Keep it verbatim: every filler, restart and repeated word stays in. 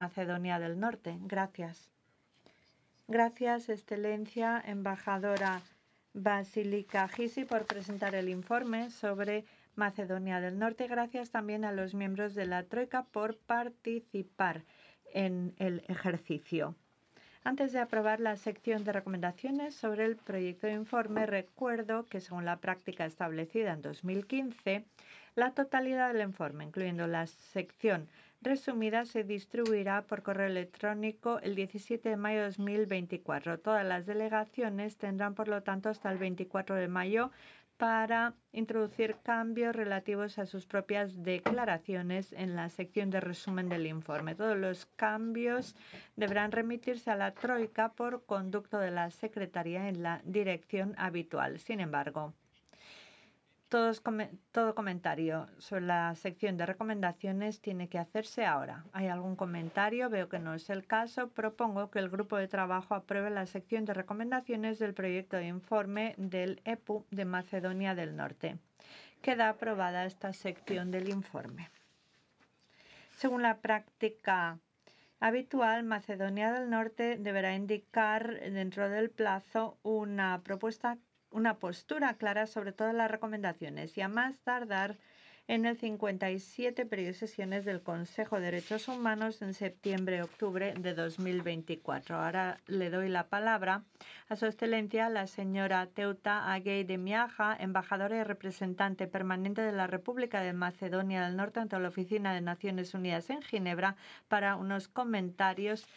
Macedonia del Norte. Gracias. Gracias, Excelencia Embajadora Basilika Gysi, por presentar el informe sobre Macedonia del Norte. Gracias también a los miembros de la Troika por participar en el ejercicio. Antes de aprobar la sección de recomendaciones sobre el proyecto de informe, recuerdo que, según la práctica establecida en dos mil quince, la totalidad del informe, incluyendo la sección resumida, se distribuirá por correo electrónico el diecisiete de mayo de dos mil veinticuatro. Todas las delegaciones tendrán, por lo tanto, hasta el veinticuatro de mayo para introducir cambios relativos a sus propias declaraciones en la sección de resumen del informe. Todos los cambios deberán remitirse a la Troika por conducto de la Secretaría en la dirección habitual. Sin embargo, Todos, todo comentario sobre la sección de recomendaciones tiene que hacerse ahora. ¿Hay algún comentario? Veo que no es el caso. Propongo que el grupo de trabajo apruebe la sección de recomendaciones del proyecto de informe del E P U de Macedonia del Norte. Queda aprobada esta sección del informe. Según la práctica habitual, Macedonia del Norte deberá indicar dentro del plazo una propuesta una postura clara sobre todas las recomendaciones y a más tardar en el cincuenta y siete periodo de sesiones del Consejo de Derechos Humanos en septiembre-octubre de dos mil veinticuatro. Ahora le doy la palabra a Su Excelencia la señora Teuta Agei de Miaja, embajadora y representante permanente de la República de Macedonia del Norte ante la Oficina de Naciones Unidas en Ginebra, para unos comentarios